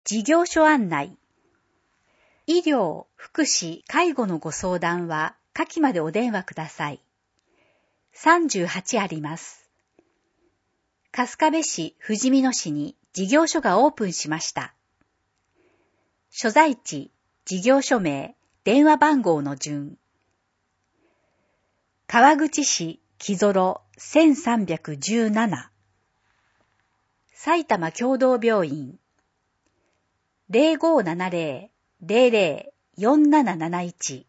事業所案内。医療、福祉、介護のご相談は下記までお電話ください。38あります。春日部市富士見野市に事業所がオープンしました。所在地、事業所名、電話番号の順。川口市木園1317。埼玉協同病院。0570-00-4771。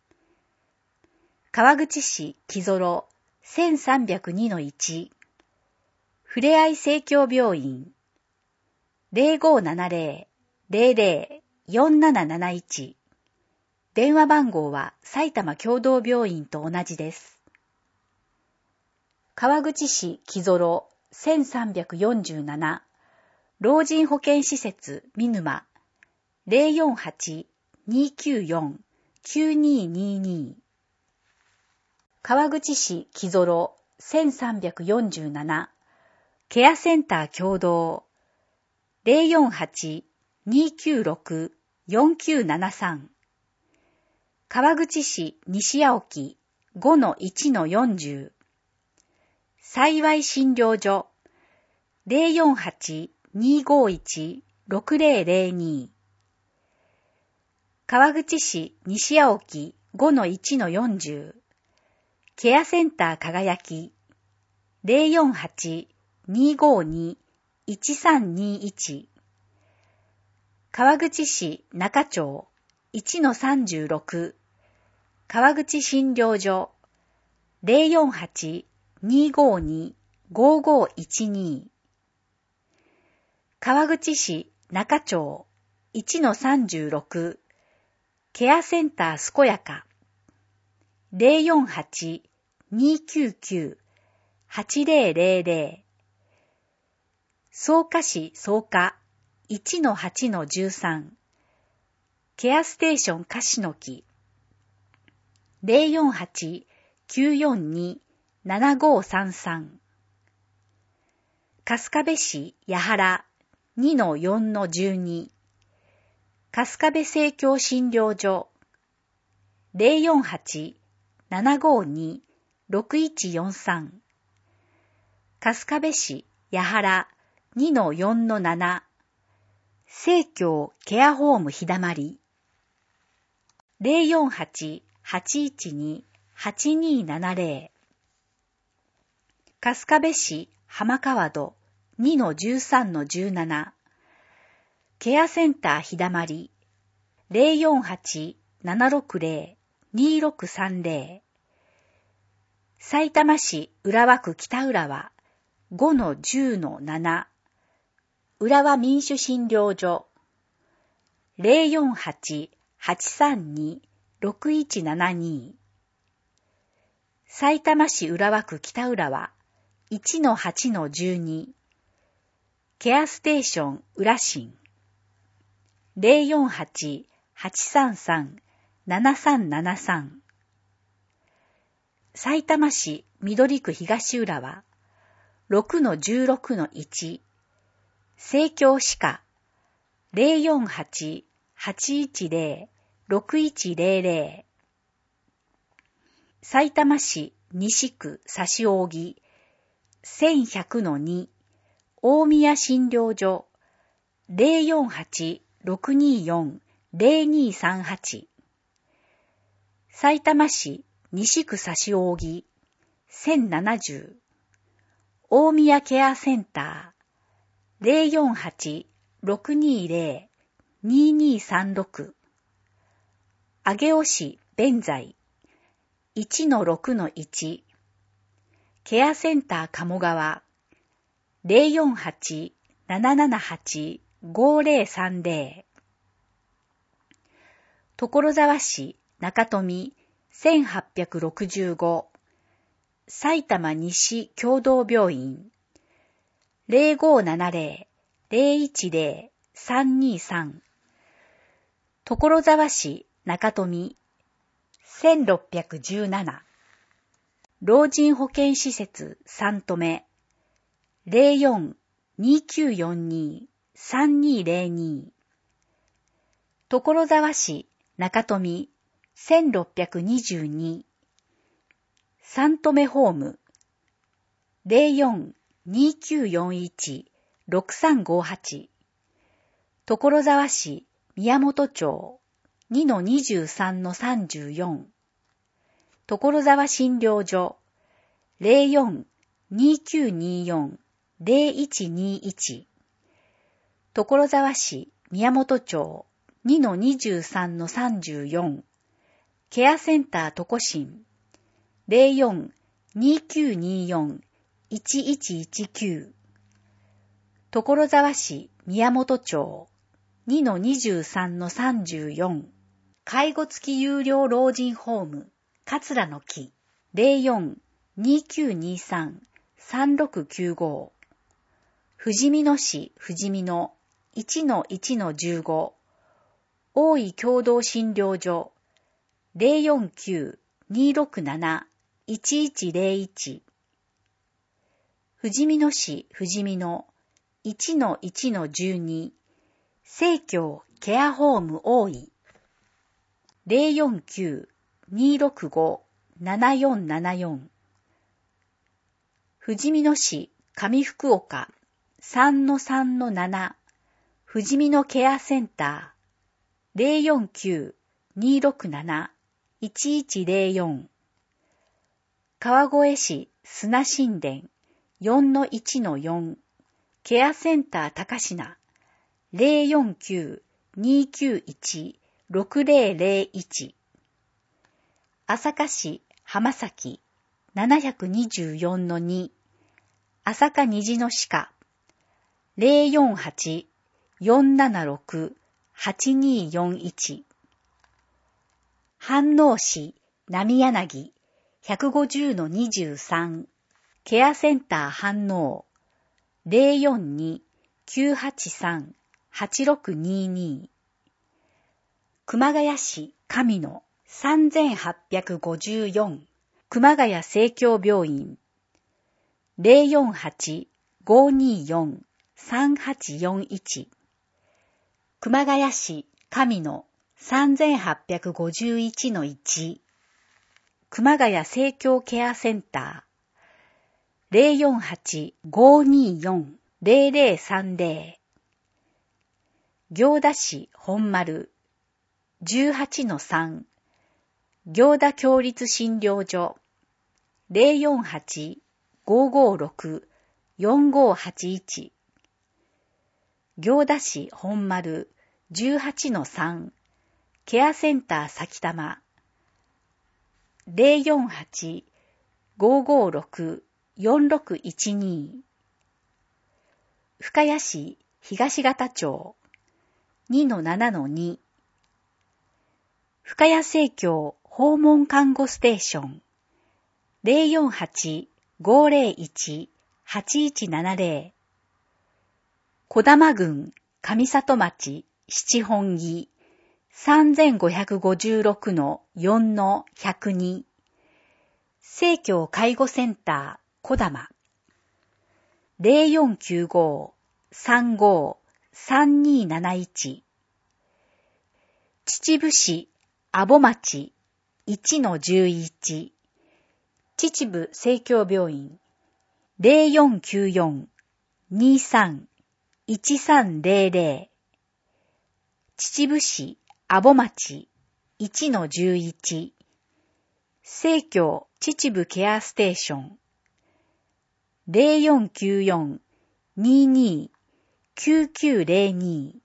川口市木園1302-1。ふれあい生協病院。0570-00-4771。電話番号は埼玉協同病院と同じです。川口市木園1347。老人保健施設見沼。048-294-9222。川口市木園1347。ケアセンター共同。048-296-4973。川口市西青木 5-1-40。幸い診療所。048-251-6002。川口市西青木 5-1-40。ケアセンター輝き。048-252-1321。川口市中町 1-36。川口診療所。048-252-5512。川口市中町 1-36。ケアセンター健やか。048-299-8000。草加市草加 1-8-13。ケアステーション樫の木。048-942-7533。春日部市八原 2-4-12。春日部生協診療所。048-752-6143。春日部市八原 2-4-7。生協ケアホーム日だまり。048-812-8270。春日部市浜川戸 2-13-17。ケアセンター日だまり。048-760-2630。さいたま市浦和区北浦和 5-10-7。浦和民主診療所。048-832-6172。さいたま市浦和区北浦和 1-8-12。ケアステーション浦新。048-833-7373。さいたま市緑区東浦和 6-16-1。生協歯科 048-810-6100。さいたま市西区指扇 1100-2。大宮診療所 048-624-0238。さいたま市西区指扇 1070。大宮ケアセンター 048-620-2236。上尾市弁財 1-6-1。ケアセンター鴨川 048-778-5030。所沢市中富1865。埼玉西協同病院 0570-010-323。所沢市中富1617。老人保健施設三留め 04-2942-3202。 所沢市中富1622三留ホーム 04-2941-6358 所沢市宮本町 2-23-34 所沢診療所 04-2924-0121 所沢市宮本町 2-23-34 ケアセンタートコシン 04-2924-1119 所沢市宮本町 2-23-34 介護付き有料老人ホーム桂の木 04-2923-3695 富士見野市富士見野 1-1-15 大井共同診療所 049-267-1101 富士見野市富士見野 1-1-12 生協ケアホーム大井 049-265-7474 富士見野市上福岡 3-3-7 富士見野ケアセンター 049-267-1104 川越市砂神殿 4-1-4 ケアセンター高品 049-291-6001 朝霞市浜崎 724-2 朝霞虹の鹿 048-476-8241 飯能市浪柳 150-23 ケアセンター飯能 042-983-8622 熊谷市上野 3854 熊谷生協病院 048-524-3841 熊谷市上野 3851-1 熊谷生協ケアセンター 048-524-0030 行田市本丸 18-3 行田共立診療所 048-556-4581 行田市本丸 18-3 ケアセンター埼玉 048-556-4612 深谷市東方町 2-7-2 深谷生協訪問看護ステーション 048-501-8170 児玉郡上里町七本木 3556-4-102 生協介護センター児玉 0495-35-3271 秩父市阿保町 1-11 秩父生協病院 0494-23-1300 秩父市阿保町 1-11 生協秩父ケアステーション 0494-22-9902